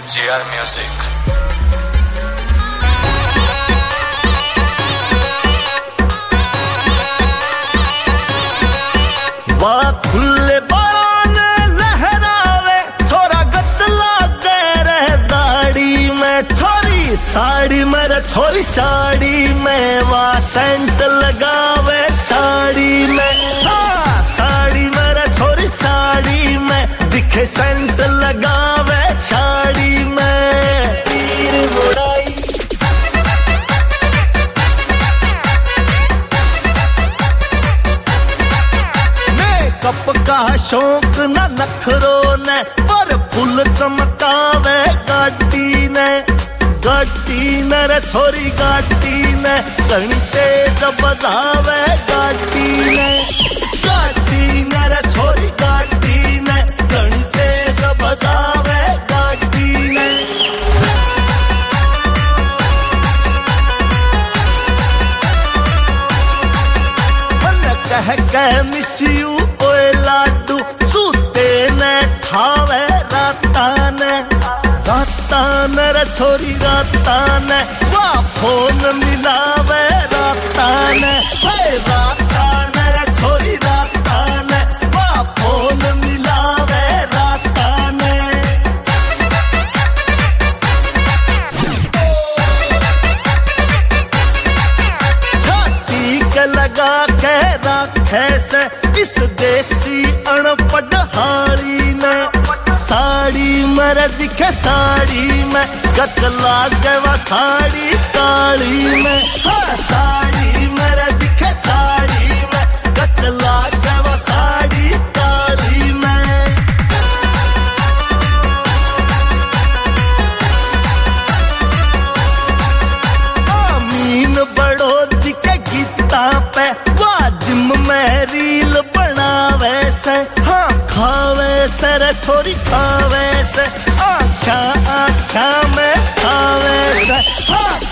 JR Music। वाह खुले बाल लहरावे छोरा गत लागे रह दाढ़ी में, छोरी साड़ी मेरे छोरी साड़ी में, वाह सेंट लगावे साड़ी में, हाँ साड़ी मेरे छोरी साड़ी में, दिखे सेंट लगावे साड़ी में। तीर मुड़ाई मेकअप का शौक न नखरो ने, पर फुल चमकावे गाटी ने, गाटी ने रे छोरी गाटी ने, कहीं तेज बजावे गाटी ने, गाटी ने रे छोरी गाटी ने, कहीं तेज बजावे गाटी ने। मन कह मिस यू ओए लाडू, सूते ने ठावे राता ने, राता ने रे छोरी राता ने, वाह फोन मिलावे राता ने, राता ने रे छोरी राता ने, वाह फोन मिलावे राता ने। छाती के लगा के राखे से इस देसी अनपढ़ हारी ने, साड़ी मेरे दिखे साड़ी में, गत लागे वा साड़ी काली में, हाँ साड़ी मेरे दिखे साड़ी में, गत लागे वा साड़ी काली में। आमीन बड़ो दिखे गीता पे, वाह जिम में रील बनावे से, हाँ खावे से रे छोरी खावे से, आँखा आँखा में खावे से, हाँ